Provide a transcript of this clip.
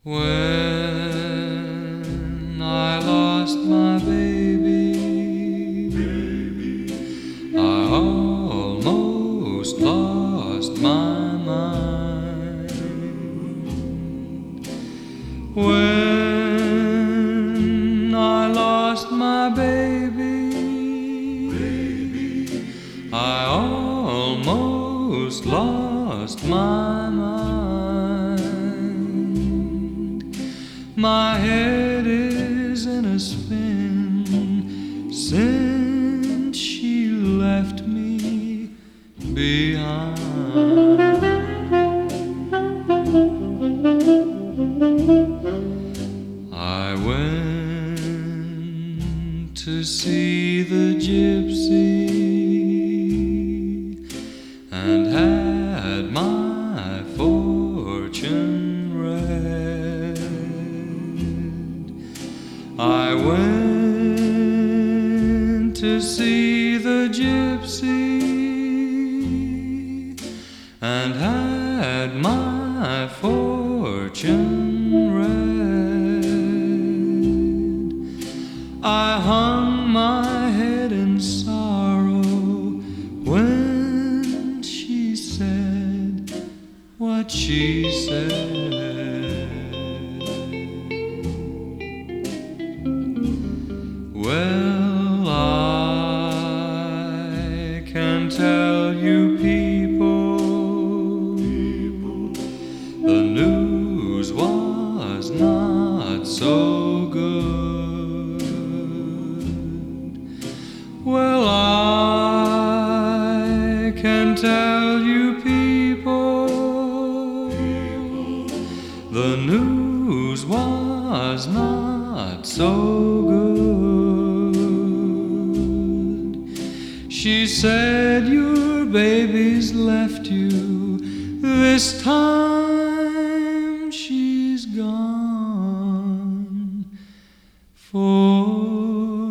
When I lost my baby, I almost lost my mind. When I lost my baby, I almost lost my mind. My head is in a spin since she left me behind. I went to see the gypsy and had my fortune read. I went to see the gypsy and had my fortune read. I hung my head in sorrow when she said what she said. Well, I can tell you people, the news was not so good. Well, I can tell you people, the news was not so good. She said your baby's left you, this time she's gone for